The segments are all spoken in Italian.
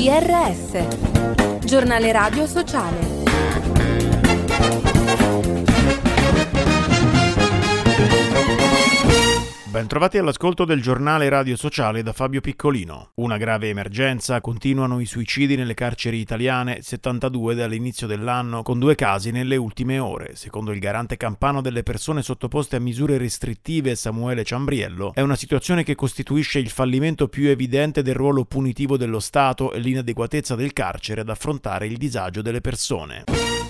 GRS, Giornale Radio Sociale. Bentrovati all'ascolto del Giornale Radio Sociale da Fabio Piccolino. Una grave emergenza: continuano i suicidi nelle carceri italiane, 72 dall'inizio dell'anno, con 2 casi nelle ultime ore. Secondo il garante campano delle persone sottoposte a misure restrittive, Samuele Ciambriello, è una situazione che costituisce il fallimento più evidente del ruolo punitivo dello Stato e l'inadeguatezza del carcere ad affrontare il disagio delle persone.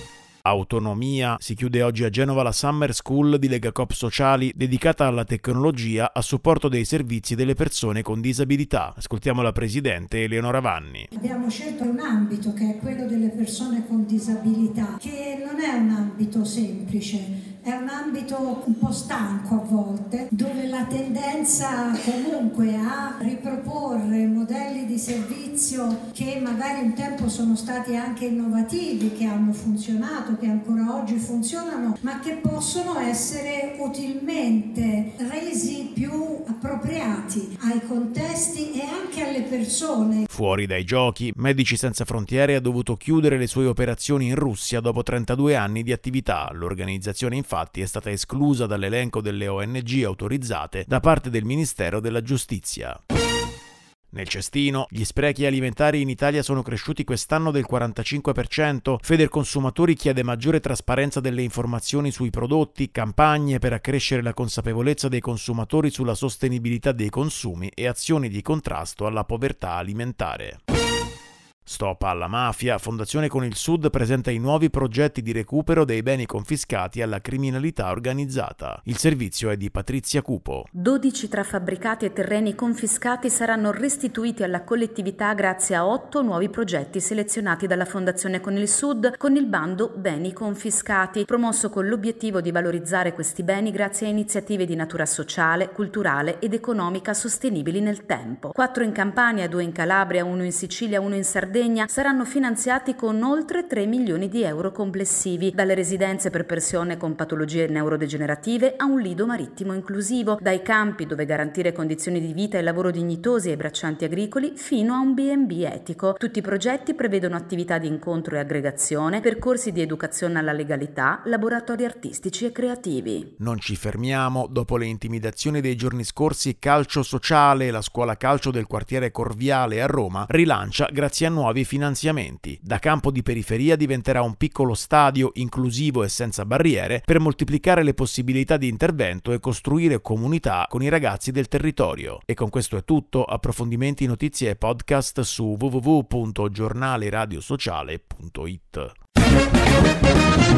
Autonomia. Si chiude oggi a Genova la Summer School di Legacoop Sociali dedicata alla tecnologia a supporto dei servizi delle persone con disabilità. Ascoltiamo la presidente Eleonora Vanni. Abbiamo scelto un ambito che è quello delle persone con disabilità, che non è un ambito semplice. È un ambito un po' stanco a volte, dove la tendenza comunque a riproporre modelli di servizio che magari un tempo sono stati anche innovativi, che hanno funzionato, che ancora oggi funzionano, ma che possono essere utilmente resi più appropriati ai contesti e anche alle persone. Fuori dai giochi, Medici Senza Frontiere ha dovuto chiudere le sue operazioni in Russia dopo 32 anni di attività. L'organizzazione infatti è stata esclusa dall'elenco delle ONG autorizzate da parte del Ministero della Giustizia. Nel cestino, gli sprechi alimentari in Italia sono cresciuti quest'anno del 45%. Federconsumatori chiede maggiore trasparenza delle informazioni sui prodotti, campagne per accrescere la consapevolezza dei consumatori sulla sostenibilità dei consumi e azioni di contrasto alla povertà alimentare. Stop alla mafia. Fondazione Con il Sud presenta i nuovi progetti di recupero dei beni confiscati alla criminalità organizzata. Il servizio è di Patrizia Cupo. 12 tra fabbricati e terreni confiscati saranno restituiti alla collettività grazie a 8 nuovi progetti selezionati dalla Fondazione Con il Sud con il bando Beni Confiscati, promosso con l'obiettivo di valorizzare questi beni grazie a iniziative di natura sociale, culturale ed economica sostenibili nel tempo. 4 in Campania, 2 in Calabria, 1 in Sicilia, 1 in Sardegna saranno finanziati con oltre 3 milioni di euro complessivi, dalle residenze per persone con patologie neurodegenerative a un lido marittimo inclusivo, dai campi dove garantire condizioni di vita e lavoro dignitosi ai braccianti agricoli fino a un B&B etico. Tutti i progetti prevedono attività di incontro e aggregazione, percorsi di educazione alla legalità, laboratori artistici e creativi. Non ci fermiamo. Dopo le intimidazioni dei giorni scorsi, Calcio Sociale, la scuola calcio del quartiere Corviale a Roma, rilancia grazie a nuovi finanziamenti. Da campo di periferia diventerà un piccolo stadio inclusivo e senza barriere per moltiplicare le possibilità di intervento e costruire comunità con i ragazzi del territorio. E con questo è tutto. Approfondimenti, notizie e podcast su www.giornaleradiosociale.it.